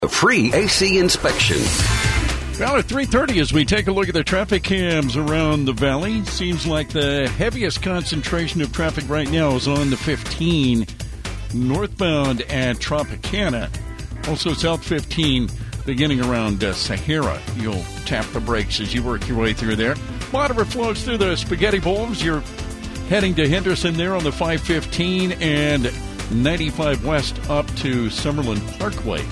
A free AC inspection. Well, at 3:30, as we take a look at the traffic cams around the valley, seems like the heaviest concentration of traffic right now is on the 15 northbound at Tropicana. Also, South 15 beginning around Sahara. You'll tap the brakes as you work your way through there. Moderate flows through the Spaghetti Bowls. You're heading to Henderson there on the 515 and 95 west up to Summerlin Parkway.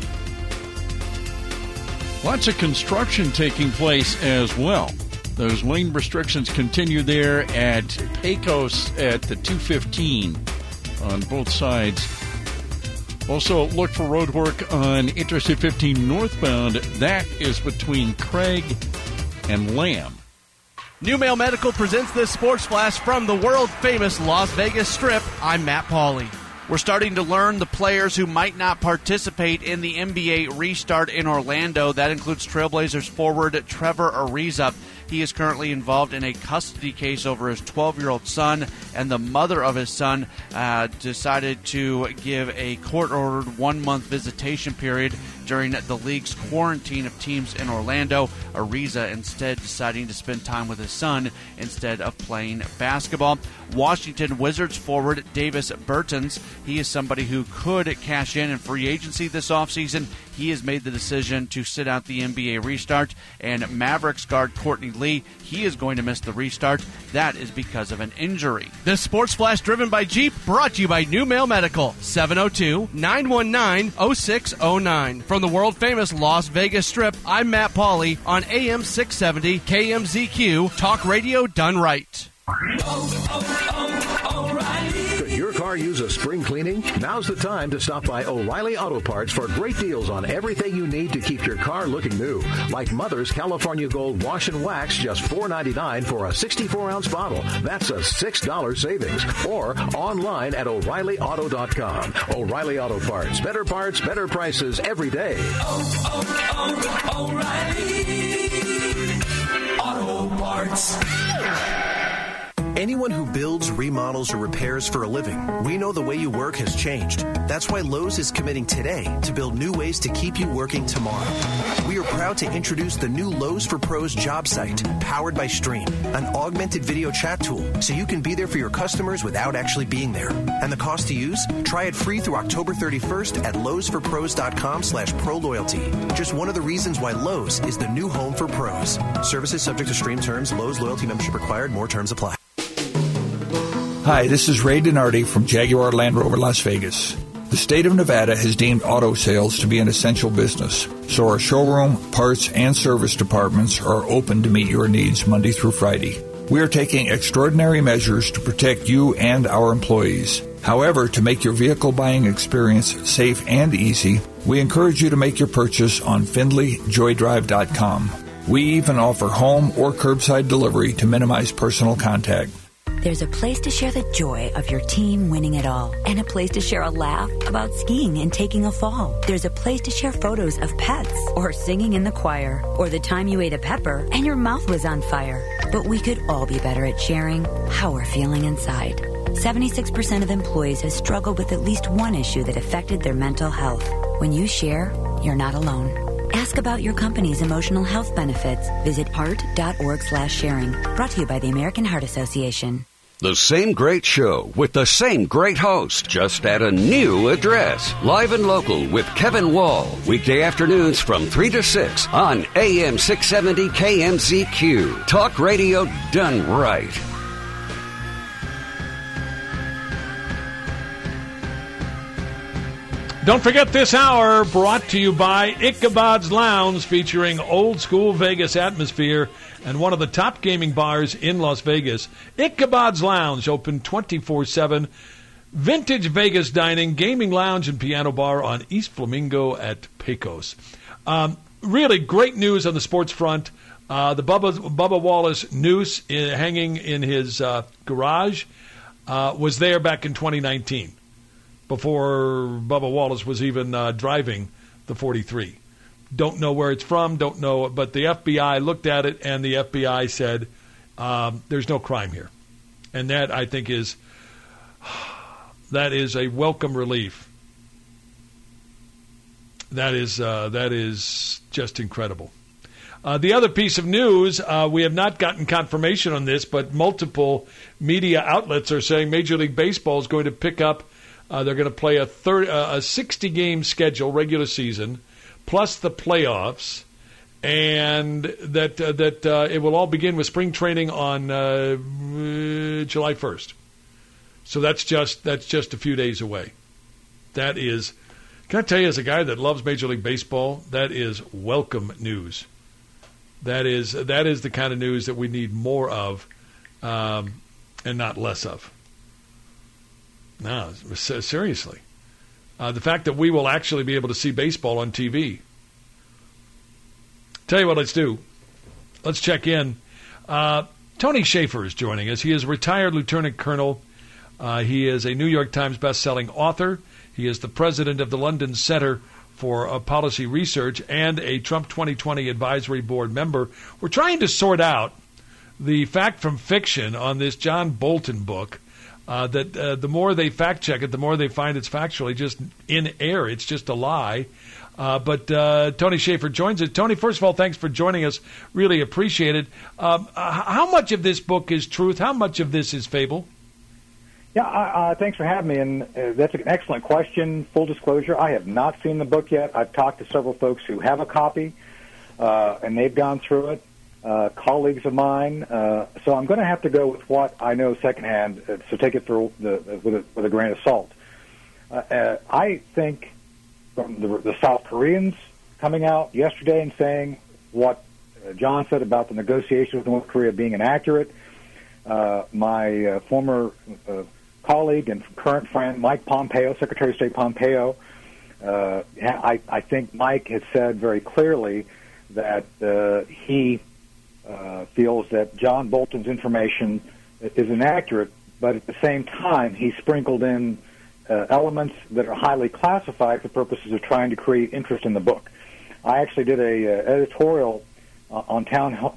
Lots of construction taking place as well. Those lane restrictions continue there at Pecos at the 215 on both sides. Also, look for road work on Interstate 15 northbound. That is between Craig and Lamb. New Mail Medical presents this Sports Flash from the world-famous Las Vegas Strip. I'm Matt Pauley. We're starting to learn the players who might not participate in the NBA restart in Orlando. That includes Trailblazers forward Trevor Ariza. He is currently involved in a custody case over his 12-year-old son, and the mother of his son decided to give a court-ordered 1-month visitation period during the league's quarantine of teams in Orlando. Ariza instead deciding to spend time with his son instead of playing basketball. Washington Wizards forward Davis Bertans, he is somebody who could cash in free agency this offseason. He has made the decision to sit out the NBA restart. And Mavericks guard Courtney Lee, he is going to miss the restart. That is because of an injury. This Sports Flash driven by Jeep, brought to you by New Mail Medical, 702-919-0609. From the world-famous Las Vegas Strip, I'm Matt Pauley on AM 670 KMZQ, talk radio done right. Could your car use a spring cleaning? Now's the time to stop by O'Reilly Auto Parts for great deals on everything you need to keep your car looking new. Like Mother's California Gold Wash and Wax, just $4.99 for a 64-ounce bottle. That's a $6 savings. Or online at O'ReillyAuto.com. O'Reilly Auto Parts. Better prices every day. O'Reilly Auto Parts. Anyone who builds, remodels, or repairs for a living, we know the way you work has changed. That's why Lowe's is committing today to build new ways to keep you working tomorrow. We are proud to introduce the new Lowe's for Pros job site, powered by Stream, an augmented video chat tool so you can be there for your customers without actually being there. And the cost to use? Try it free through October 31st at lowesforpros.com/ProLoyalty. Just one of the reasons why Lowe's is the new home for pros. Services subject to Stream terms. Lowe's loyalty membership required. More terms apply. Hi, this is Ray Donardi from Jaguar Land Rover Las Vegas. The state of Nevada has deemed auto sales to be an essential business, so our showroom, parts, and service departments are open to meet your needs Monday through Friday. We are taking extraordinary measures to protect you and our employees. However, to make your vehicle buying experience safe and easy, we encourage you to make your purchase on FindlayJoydrive.com. We even offer home or curbside delivery to minimize personal contact. There's a place to share the joy of your team winning it all, and a place to share a laugh about skiing and taking a fall. There's a place to share photos of pets, or singing in the choir, or the time you ate a pepper and your mouth was on fire. But we could all be better at sharing how we're feeling inside. 76% of employees have struggled with at least one issue that affected their mental health. When you share, you're not alone. Ask about your company's emotional health benefits. Visit heart.org/sharing. Brought to you by the American Heart Association. The same great show with the same great host, just at a new address. Live and Local with Kevin Wall. Weekday afternoons from 3 to 6 on AM 670 KMZQ. Talk radio done right. Don't forget this hour brought to you by Ichabod's Lounge, featuring old school Vegas atmosphere and one of the top gaming bars in Las Vegas. Ichabod's Lounge, open 24/7. Vintage Vegas dining, gaming lounge, and piano bar on East Flamingo at Pecos. Really great news on the sports front. The Bubba Wallace noose hanging in his garage was there back in 2019. Before Bubba Wallace was even driving the 43. Don't know where it's from, don't know, but the FBI looked at it, and the FBI said there's no crime here. And that, I think, is a welcome relief That is just incredible. The other piece of news, we have not gotten confirmation on this, but multiple media outlets are saying Major League Baseball is going to pick up. They're going to play a 60-game schedule, regular season, plus the playoffs, and that it will all begin with spring training on July 1st. So that's just a few days away. That is, can I tell you, as a guy that loves Major League Baseball, that is welcome news. That is the kind of news that we need more of, and not less of. No, seriously. The fact that we will actually be able to see baseball on TV. Tell you what, let's do. Let's check in. Tony Shaffer is joining us. He is a retired lieutenant colonel. He is a New York Times best-selling author. He is the president of the London Center for Policy Research and a Trump 2020 Advisory Board member. We're trying to sort out the fact from fiction on this John Bolton book. That the more they fact check it, the more they find it's factually just in air. It's just a lie. But Tony Shaffer joins us. Tony, first of all, thanks for joining us. Really appreciate it. How much of this book is truth? How much of this is fable? Yeah, thanks for having me. And that's an excellent question. Full disclosure, I have not seen the book yet. I've talked to several folks who have a copy, and they've gone through it. Colleagues of mine. So I'm going to have to go with what I know secondhand, so take it with a grain of salt. I think from the South Koreans coming out yesterday and saying what John said about the negotiations with North Korea being inaccurate, my former colleague and current friend, Mike Pompeo, Secretary of State Pompeo, I think Mike has said very clearly that he feels that John Bolton's information is inaccurate, but at the same time, he sprinkled in elements that are highly classified for purposes of trying to create interest in the book. I actually did a editorial on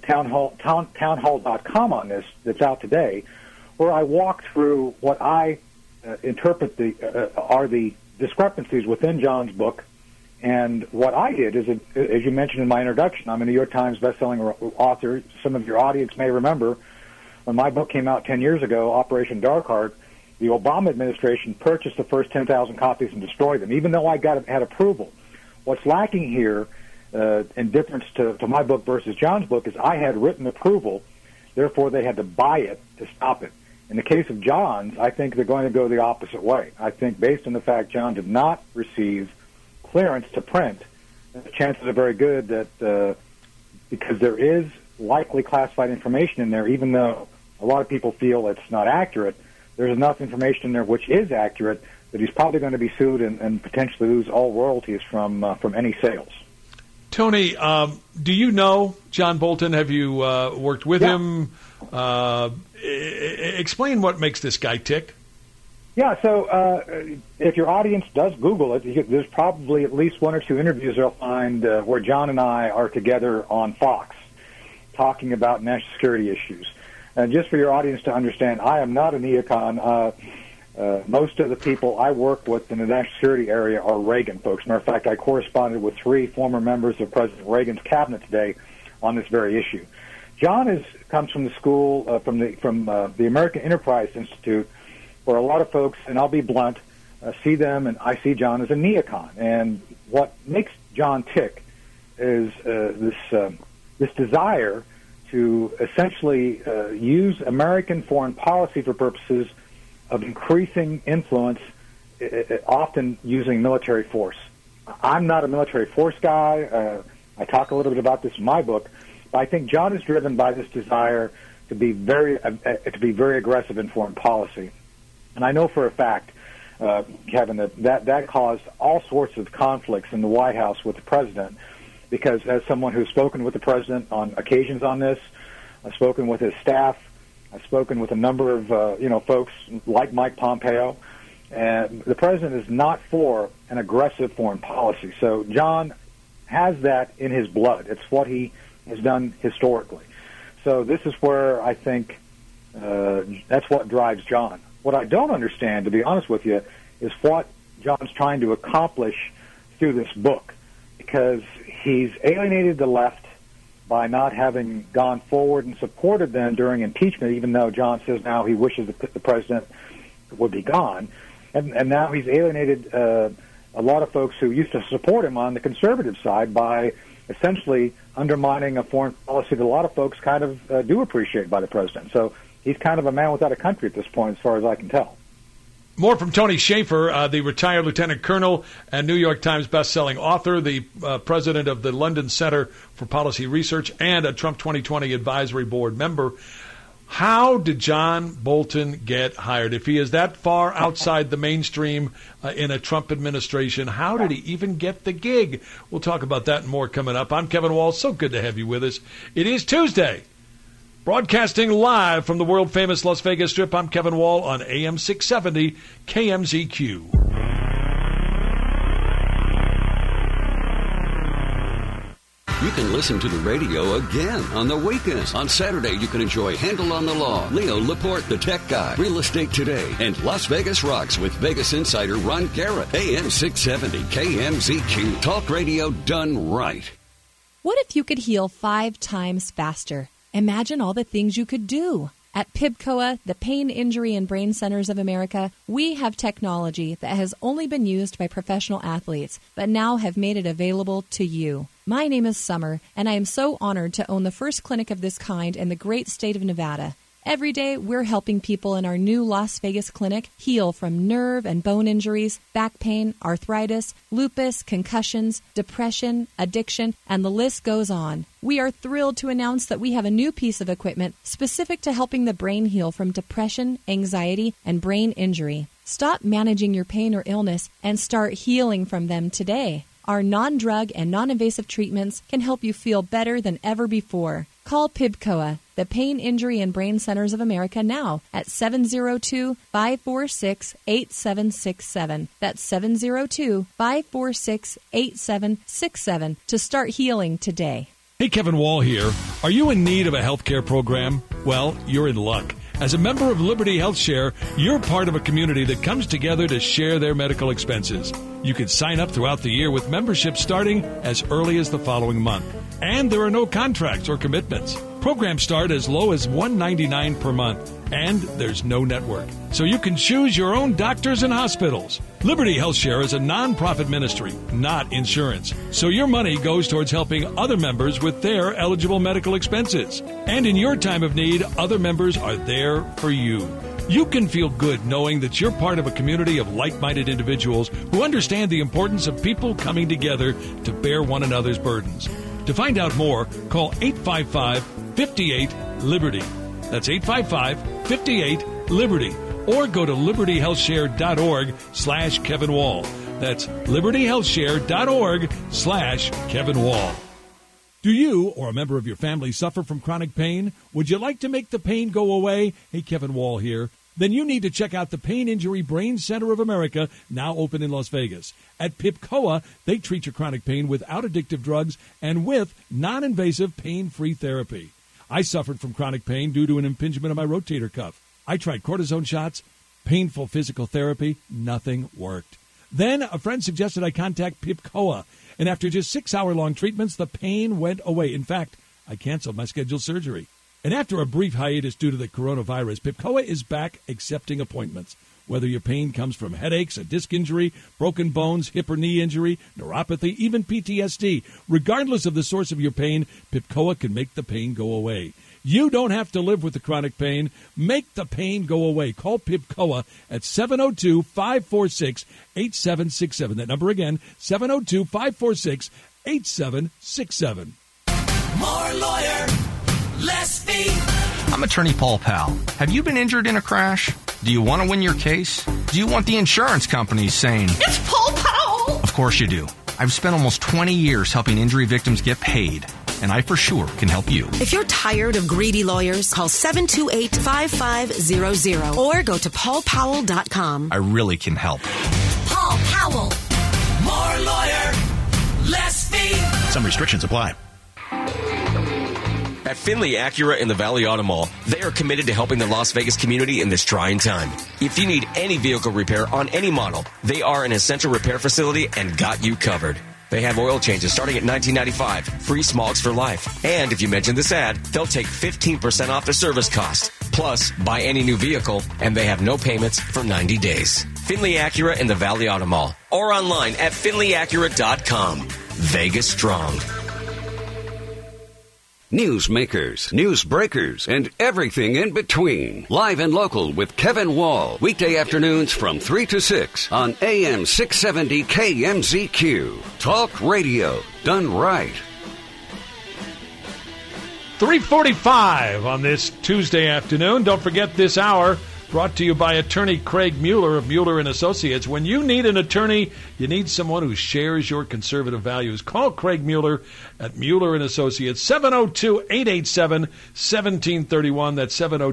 townhall.com on this that's out today, where I walked through what I interpret are the discrepancies within John's book. And what I did is, as you mentioned in my introduction, I'm a New York Times bestselling author. Some of your audience may remember when my book came out 10 years ago, Operation Dark Heart, the Obama administration purchased the first 10,000 copies and destroyed them, even though I had approval. What's lacking here, in difference to my book versus John's book, is I had written approval, therefore they had to buy it to stop it. In the case of John's, I think they're going to go the opposite way. I think based on the fact John did not receive clearance to print, the chances are very good that because there is likely classified information in there, even though a lot of people feel it's not accurate, there's enough information in there which is accurate that he's probably going to be sued and potentially lose all royalties from any sales. Tony, do you know John Bolton? Have you worked with him? Explain what makes this guy tick. Yeah, so if your audience does Google it, there's probably at least one or two interviews they'll find where John and I are together on Fox talking about national security issues. And just for your audience to understand, I am not a neocon. Most of the people I work with in the national security area are Reagan folks. Matter of fact, I corresponded with 3 former members of President Reagan's cabinet today on this very issue. John comes from the school, from the American Enterprise Institute, where a lot of folks, and I'll be blunt, see them, and I see John as a neocon. And what makes John tick is this desire to essentially use American foreign policy for purposes of increasing influence, often using military force. I'm not a military force guy. I talk a little bit about this in my book. But I think John is driven by this desire to be very aggressive in foreign policy. And I know for a fact, Kevin, that caused all sorts of conflicts in the White House with the president, because as someone who's spoken with the president on occasions on this, I've spoken with his staff, I've spoken with a number of folks like Mike Pompeo, and the president is not for an aggressive foreign policy. So John has that in his blood. It's what he has done historically. So this is where I think that's what drives John. What I don't understand, to be honest with you, is what John's trying to accomplish through this book. because he's alienated the left by not having gone forward and supported them during impeachment, even though John says now he wishes the president would be gone. And now he's alienated a lot of folks who used to support him on the conservative side by essentially undermining a foreign policy that a lot of folks kind of do appreciate by the president. So he's kind of a man without a country at this point, as far as I can tell. More from Tony Schaefer, the retired lieutenant colonel and New York Times bestselling author, the president of the London Center for Policy Research, and a Trump 2020 advisory board member. How did John Bolton get hired? If he is that far outside the mainstream in a Trump administration, how did he even get the gig? We'll talk about that and more coming up. I'm Kevin Wall. So good to have you with us. It is Tuesday. Broadcasting live from the world-famous Las Vegas Strip, I'm Kevin Wall on AM 670 KMZQ. You can listen to the radio again on the weekends. On Saturday, you can enjoy Handle on the Law, Leo Laporte, the tech guy, Real Estate Today, and Las Vegas Rocks with Vegas insider Ron Garrett. AM 670 KMZQ. Talk radio done right. What if you could heal 5 times faster? Imagine all the things you could do. At PIBCOA, the Pain, Injury, and Brain Centers of America, we have technology that has only been used by professional athletes, but now have made it available to you. My name is Summer, and I am so honored to own the first clinic of this kind in the great state of Nevada. Every day, we're helping people in our new Las Vegas clinic heal from nerve and bone injuries, back pain, arthritis, lupus, concussions, depression, addiction, and the list goes on. We are thrilled to announce that we have a new piece of equipment specific to helping the brain heal from depression, anxiety, and brain injury. Stop managing your pain or illness and start healing from them today. Our non-drug and non-invasive treatments can help you feel better than ever before. Call PIBCOA, the Pain, Injury, and Brain Centers of America, now at 702-546-8767. That's 702-546-8767 to start healing today. Hey, Kevin Wall here. Are you in need of a health care program? Well, you're in luck. As a member of Liberty Health Share, you're part of a community that comes together to share their medical expenses. You can sign up throughout the year with membership starting as early as the following month. And there are no contracts or commitments. Programs start as low as $199 per month, and there's no network. So you can choose your own doctors and hospitals. Liberty Health Share is a non-profit ministry, not insurance. So your money goes towards helping other members with their eligible medical expenses. And in your time of need, other members are there for you. You can feel good knowing that you're part of a community of like-minded individuals who understand the importance of people coming together to bear one another's burdens. To find out more, call 855-58-LIBERTY. That's 855-58-LIBERTY. Or go to libertyhealthshare.org/Kevin Wall. That's libertyhealthshare.org/Kevin Wall. Do you or a member of your family suffer from chronic pain? Would you like to make the pain go away? Hey, Kevin Wall here. Then you need to check out the Pain, Injury, Brain Center of America, now open in Las Vegas. At PIBCOA, they treat your chronic pain without addictive drugs and with non-invasive pain-free therapy. I suffered from chronic pain due to an impingement of my rotator cuff. I tried cortisone shots, painful physical therapy, nothing worked. Then a friend suggested I contact PIBCOA, and after just 6-hour-long treatments, the pain went away. In fact, I canceled my scheduled surgery. And after a brief hiatus due to the coronavirus, PIBCOA is back accepting appointments. Whether your pain comes from headaches, a disc injury, broken bones, hip or knee injury, neuropathy, even PTSD, regardless of the source of your pain, PIBCOA can make the pain go away. You don't have to live with the chronic pain. Make the pain go away. Call PIBCOA at 702-546-8767. That number again, 702-546-8767. More lawyer, less fee. I'm attorney Paul Powell. Have you been injured in a crash? Do you want to win your case? Do you want the insurance companies saying, "It's Paul Powell"? Of course you do. I've spent almost 20 years helping injury victims get paid, and I for sure can help you. If you're tired of greedy lawyers, call 728-5500 or go to paulpowell.com. I really can help. Paul Powell. More lawyer, less fee. Some restrictions apply. At Finley Acura in the Valley Auto Mall, they are committed to helping the Las Vegas community in this trying time. If you need any vehicle repair on any model, they are an essential repair facility and got you covered. They have oil changes starting at $19.95, free smogs for life. And if you mention this ad, they'll take 15% off the service cost. Plus, buy any new vehicle, and they have no payments for 90 days. Finley Acura in the Valley Auto Mall, or online at finleyacura.com. Vegas strong. Newsmakers, news breakers, and everything in between. Live and local with Kevin Wall. Weekday afternoons from 3 to 6 on AM 670 KMZQ. Talk radio done right. 3:45 on this Tuesday afternoon. Don't forget this hour brought to you by attorney Craig Mueller of Mueller & Associates. When you need an attorney, you need someone who shares your conservative values. Call Craig Mueller at Mueller & Associates, 702-887-1731. That's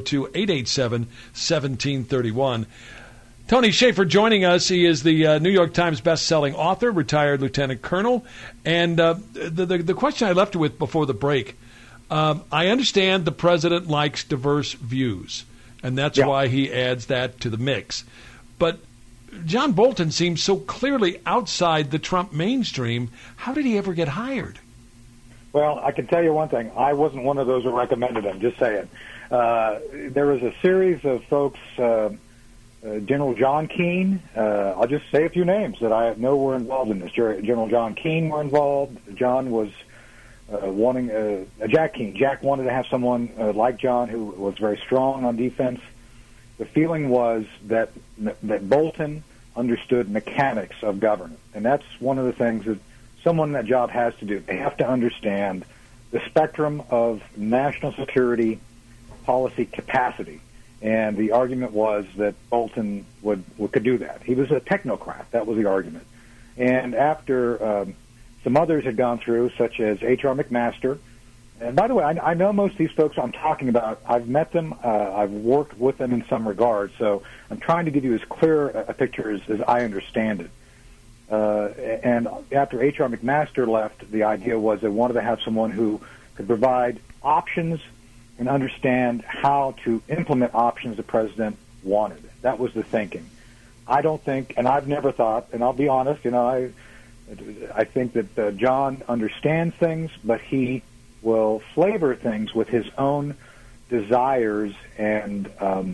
702-887-1731. Tony Shaffer joining us. He is the New York Times best-selling author, retired lieutenant colonel. And the question I left you with before the break, I understand the president likes diverse views, and that's why he adds that to the mix. But John Bolton seems so clearly outside the Trump mainstream. How did he ever get hired? Well, I can tell you one thing. I wasn't one of those who recommended him, just saying. There was a series of folks, General John Keane. I'll just say a few names that I know were involved in this. General John Keane were involved. John was wanting Jack Keane. Jack wanted to have someone like John who was very strong on defense. The feeling was that Bolton understood mechanics of government, and that's one of the things that someone in that job has to do. They have to understand the spectrum of national security policy capacity, and the argument was that Bolton could do that. He was a technocrat. That was the argument. And after some others had gone through, such as H.R. McMaster. And by the way, I know most of these folks I'm talking about. I've met them. I've worked with them in some regard. So I'm trying to give you as clear a picture as I understand it. And after H.R. McMaster left, the idea was they wanted to have someone who could provide options and understand how to implement options the president wanted. That was the thinking. I don't think, and I've never thought, and I'll be honest, I think that John understands things, but he will flavor things with his own desires and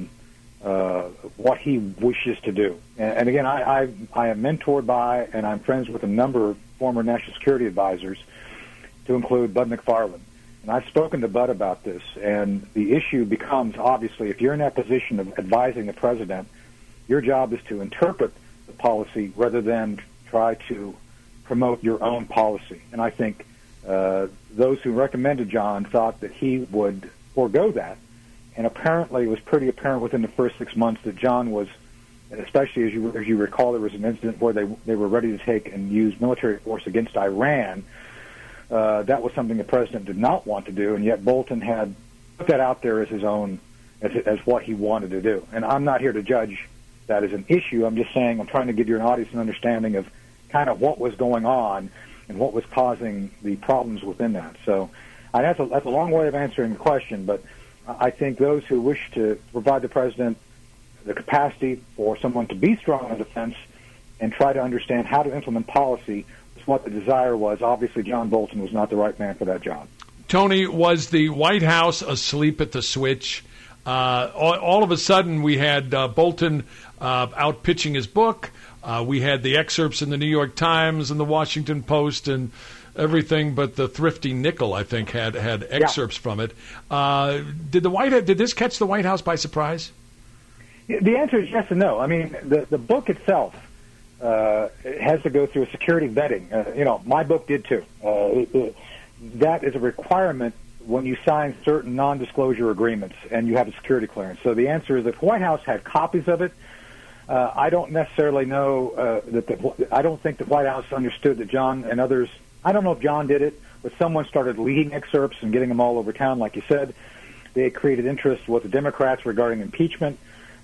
what he wishes to do. And again, I am mentored by and I'm friends with a number of former national security advisors, to include Bud McFarland. And I've spoken to Bud about this, and the issue becomes, obviously, if you're in that position of advising the president, your job is to interpret the policy rather than try to promote your own policy. And I think those who recommended John thought that he would forego that. And apparently it was pretty apparent within the first 6 months that John was, especially as you recall, there was an incident where they were ready to take and use military force against Iran. That was something the president did not want to do, and yet Bolton had put that out there as his own, as what he wanted to do. And I'm not here to judge that as an issue. I'm just saying I'm trying to give your audience an understanding of kind of what was going on and what was causing the problems within that. So that's a long way of answering the question, but I think those who wish to provide the president the capacity for someone to be strong on defense and try to understand how to implement policy is what the desire was. Obviously, John Bolton was not the right man for that job. Tony, was the White House asleep at the switch? All of a sudden, we had Bolton out pitching his book. We had the excerpts in the New York Times and the Washington Post and everything but the Thrifty Nickel, I think, had excerpts from it. Did this catch the White House by surprise? The answer is yes and no. I mean, the book itself has to go through a security vetting. My book did too. That is a requirement when you sign certain non-disclosure agreements and you have a security clearance. So the answer is that the White House had copies of it. I don't necessarily know I don't think the White House understood that John and others, I don't know if John did it, but someone started leaking excerpts and getting them all over town, like you said. They had created interest with the Democrats regarding impeachment.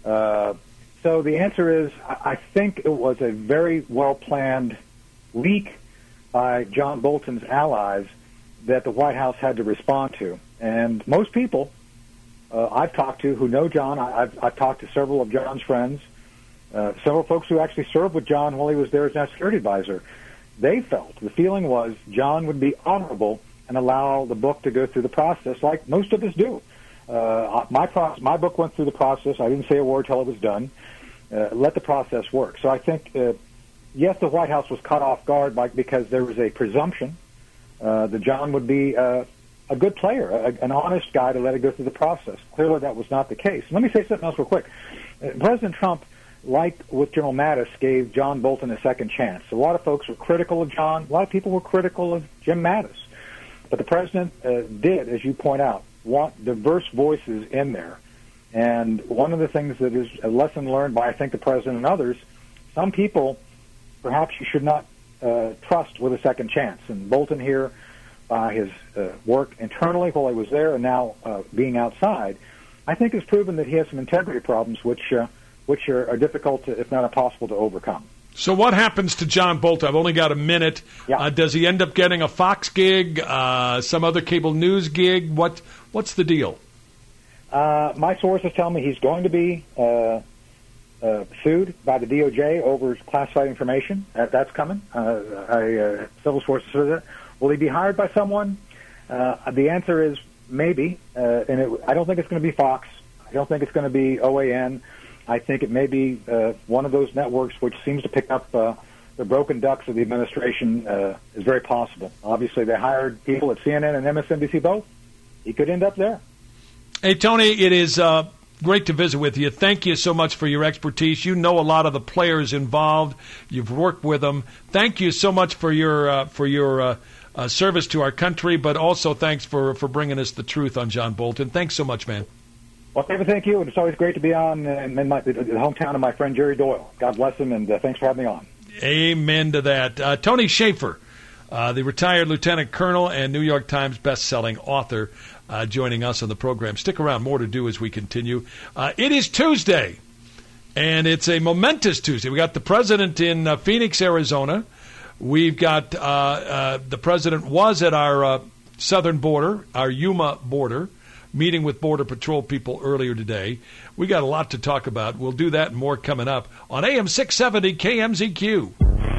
So the answer is, I think it was a very well-planned leak by John Bolton's allies that the White House had to respond to. And most people I've talked to who know John, I've talked to several of John's friends, several folks who actually served with John while he was there as national security advisor. they felt, the feeling was, John would be honorable and allow the book to go through the process like most of us do. My book went through the process. I didn't say a word till it was done. Let the process work. So I think, yes, the White House was caught off guard because there was a presumption that John would be a good player, an honest guy to let it go through the process. Clearly that was not the case. Let me say something else real quick. President Trump, like with General Mattis, gave John Bolton a second chance. A lot of folks were critical of John. A lot of people were critical of Jim Mattis. But the president did, as you point out, want diverse voices in there. And one of the things that is a lesson learned by, I think, the president and others, some people perhaps you should not trust with a second chance. And Bolton here, by his work internally while he was there and now being outside, I think has proven that he has some integrity problems which are difficult, if not impossible, to overcome. So what happens to John Bolton? I've only got a minute. Yeah. Does he end up getting a Fox gig, some other cable news gig? What's the deal? My sources tell me he's going to be sued by the DOJ over classified information. That's coming. Civil sources said that. Will he be hired by someone? The answer is maybe. And I don't think it's going to be Fox. I don't think it's going to be OAN. I think it may be one of those networks which seems to pick up the broken ducks of the administration is very possible. Obviously, they hired people at CNN and MSNBC both. He could end up there. Hey, Tony, it is great to visit with you. Thank you so much for your expertise. You know a lot of the players involved. You've worked with them. Thank you so much for your service to our country, but also thanks for bringing us the truth on John Bolton. Thanks so much, man. Well, David, thank you, and it's always great to be on in the hometown of my friend Jerry Doyle. God bless him, and thanks for having me on. Amen to that. Tony Shaffer, the retired lieutenant colonel and New York Times best-selling author, joining us on the program. Stick around, more to do as we continue. It is Tuesday, and it's a momentous Tuesday. We got the president in Phoenix, Arizona. We've got the president was at our southern border, our Yuma border, meeting with Border Patrol people earlier today. We got a lot to talk about. We'll do that and more coming up on AM 670 KMZQ.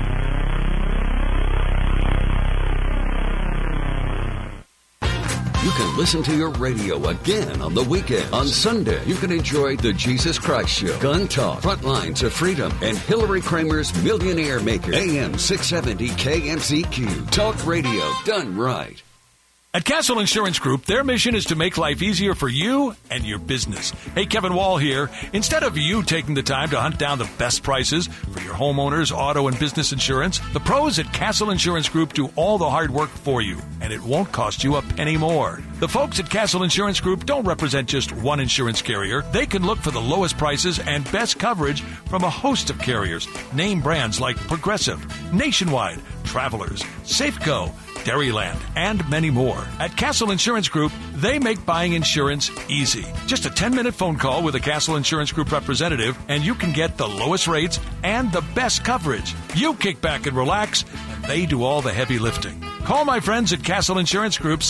You can listen to your radio again on the weekend. On Sunday, you can enjoy The Jesus Christ Show, Gun Talk, Frontlines of Freedom, and Hillary Kramer's Millionaire Maker. AM 670 KMZQ. Talk radio done right. At Castle Insurance Group, their mission is to make life easier for you and your business. Hey, Kevin Wall here. Instead of you taking the time to hunt down the best prices for your homeowners, auto, and business insurance, the pros at Castle Insurance Group do all the hard work for you, and it won't cost you a penny more. The folks at Castle Insurance Group don't represent just one insurance carrier. They can look for the lowest prices and best coverage from a host of carriers. Name brands like Progressive, Nationwide, Travelers, Safeco, Dairyland, and many more. At Castle Insurance Group, they make buying insurance easy. Just a 10-minute phone call with a Castle Insurance Group representative, and you can get the lowest rates and the best coverage. You kick back and relax, and they do all the heavy lifting. Call my friends at Castle Insurance Group,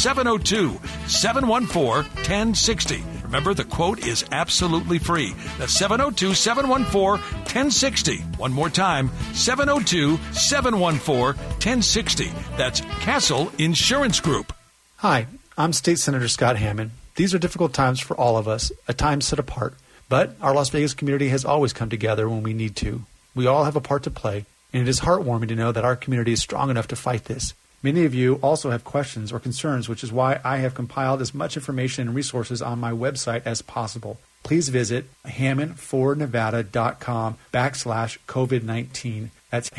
702-714-1060. Remember, the quote is absolutely free. That's 702-714-1060. One more time, 702-714-1060. That's Castle Insurance Group. Hi, I'm State Senator Scott Hammond. These are difficult times for all of us, a time set apart. But our Las Vegas community has always come together when we need to. We all have a part to play, and it is heartwarming to know that our community is strong enough to fight this. Many of you also have questions or concerns, which is why I have compiled as much information and resources on my website as possible. Please visit HammondForNevada.com/COVID-19. That's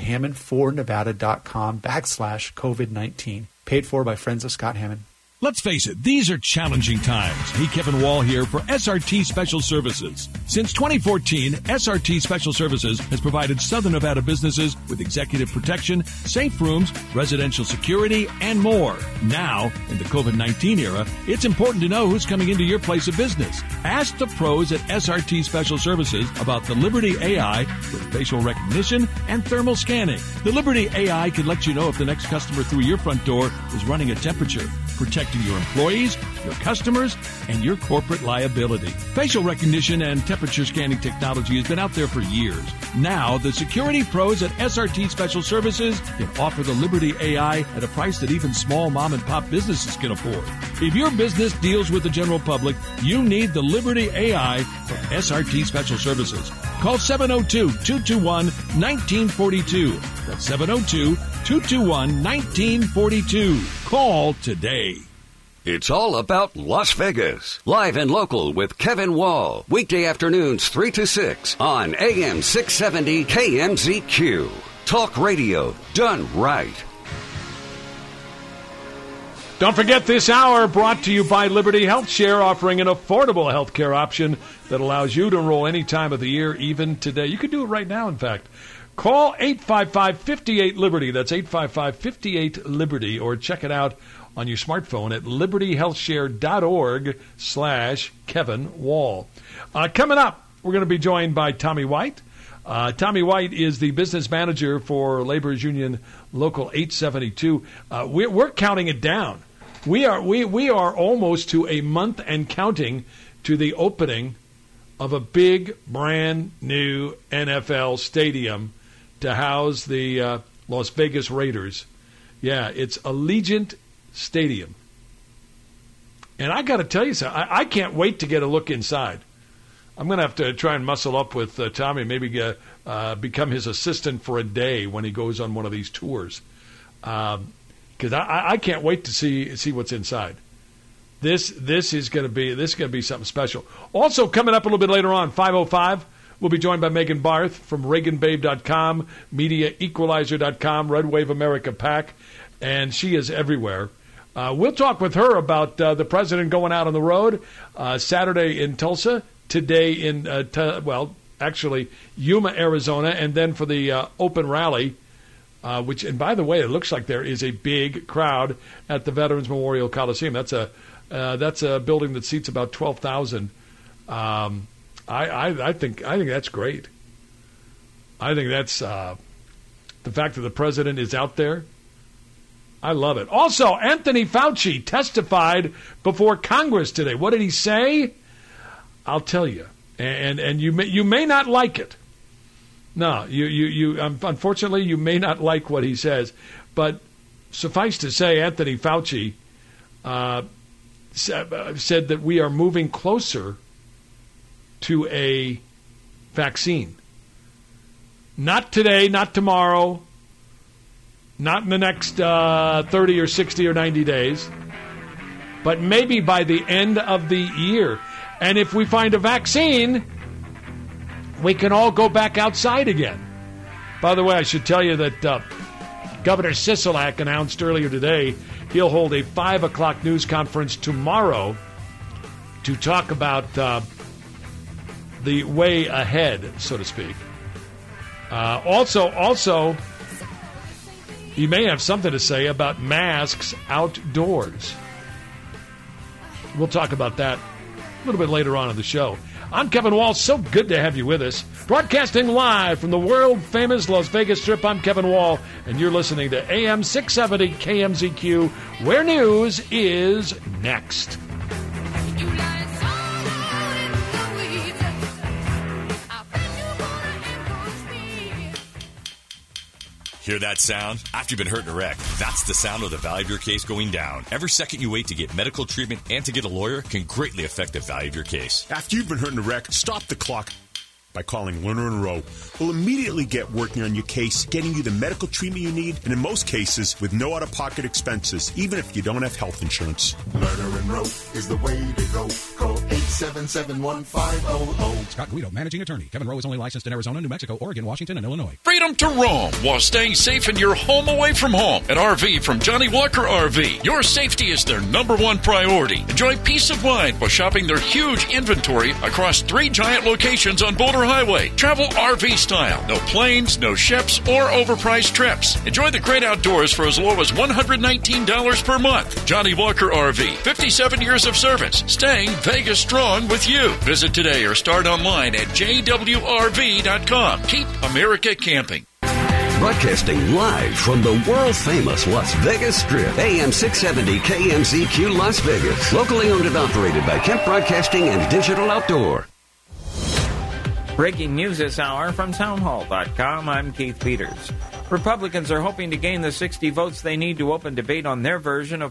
HammondForNevada.com/COVID-19. Paid for by Friends of Scott Hammond. Let's face it, these are challenging times. Hey, Kevin Wall here for SRT Special Services. Since 2014, SRT Special Services has provided Southern Nevada businesses with executive protection, safe rooms, residential security, and more. Now, in the COVID-19 era, it's important to know who's coming into your place of business. Ask the pros at SRT Special Services about the Liberty AI with facial recognition and thermal scanning. The Liberty AI can let you know if the next customer through your front door is running a temperature, protecting your employees, your customers, and your corporate liability. Facial recognition and temperature scanning technology has been out there for years. Now, the security pros at SRT Special Services can offer the Liberty AI at a price that even small mom-and-pop businesses can afford. If your business deals with the general public, you need the Liberty AI from SRT Special Services. Call 702-221-1942. That's 702-221-1942. Call today. It's all about Las Vegas. Live and local with Kevin Wall. Weekday afternoons 3 to 6 on AM 670 KMZQ. Talk radio done right. Don't forget this hour brought to you by Liberty HealthShare, offering an affordable health care option that allows you to enroll any time of the year, even today. You can do it right now, in fact. Call 855-58-LIBERTY. That's 855-58-LIBERTY. Or check it out on your smartphone at libertyhealthshare.org/Kevin Wall. Coming up, we're going to be joined by Tommy White. Tommy White is the business manager for Labor's Union Local 872. We're counting it down. We are almost to a month and counting to the opening of a big, brand new NFL stadium to house the Las Vegas Raiders. Yeah, it's Allegiant Stadium. And I got to tell you something. I can't wait to get a look inside. I'm going to have to try and muscle up with Tommy, maybe become his assistant for a day when he goes on one of these tours. Because I can't wait to see what's inside. This is going to be something special. Also coming up a little bit later on, 5:05, we'll be joined by Megan Barth from ReaganBabe.com, MediaEqualizer.com, Red Wave America PAC, and she is everywhere. We'll talk with her about the president going out on the road Saturday in Tulsa, today in Yuma, Arizona, and then for the open rally. Which, and by the way, it looks like there is a big crowd at the Veterans Memorial Coliseum. That's a building that seats about 12,000. I think that's great. I think that's the fact that the president is out there. I love it. Also, Anthony Fauci testified before Congress today. What did he say? I'll tell you, and you may not like it. No, you unfortunately you may not like what he says, but suffice to say, Anthony Fauci said that we are moving closer to a vaccine. Not today, not tomorrow, not in the next 30 or 60 or 90 days, but maybe by the end of the year. And if we find a vaccine, we can all go back outside again. By the way, I should tell you that Governor Sisolak announced earlier today he'll hold a 5 o'clock news conference tomorrow to talk about the way ahead, so to speak. Also, he may have something to say about masks outdoors. We'll talk about that a little bit later on in the show. I'm Kevin Wall. So good to have you with us. Broadcasting live from the world-famous Las Vegas Strip, I'm Kevin Wall, and you're listening to AM 670 KMZQ, where news is next. Hear that sound? After you've been hurt in a wreck, that's the sound of the value of your case going down. Every second you wait to get medical treatment and to get a lawyer can greatly affect the value of your case. After you've been hurt in a wreck, stop the clock by calling Lerner & Rowe. We'll immediately get working on your case, getting you the medical treatment you need, and in most cases, with no out-of-pocket expenses, even if you don't have health insurance. Lerner & Rowe is the way to go. Call 877-1500. Scott Guido, managing attorney. Kevin Rowe is only licensed in Arizona, New Mexico, Oregon, Washington, and Illinois. Freedom to roam while staying safe in your home away from home. At RV from Johnny Walker RV. Your safety is their number one priority. Enjoy peace of mind while shopping their huge inventory across 3 giant locations on Boulder Highway. Travel RV style. No planes, no ships, or overpriced trips. Enjoy the great outdoors for as low as $119 per month. Johnny Walker RV. 57 years of service. Staying Vegas strong with you. Visit today or start online at jwrv.com. Keep America camping. Broadcasting live from the world-famous Las Vegas Strip. AM 670 KMZQ Las Vegas. Locally owned and operated by Kemp Broadcasting and Digital Outdoor. Breaking news this hour from townhall.com. I'm Keith Peters. Republicans are hoping to gain the 60 votes they need to open debate on their version of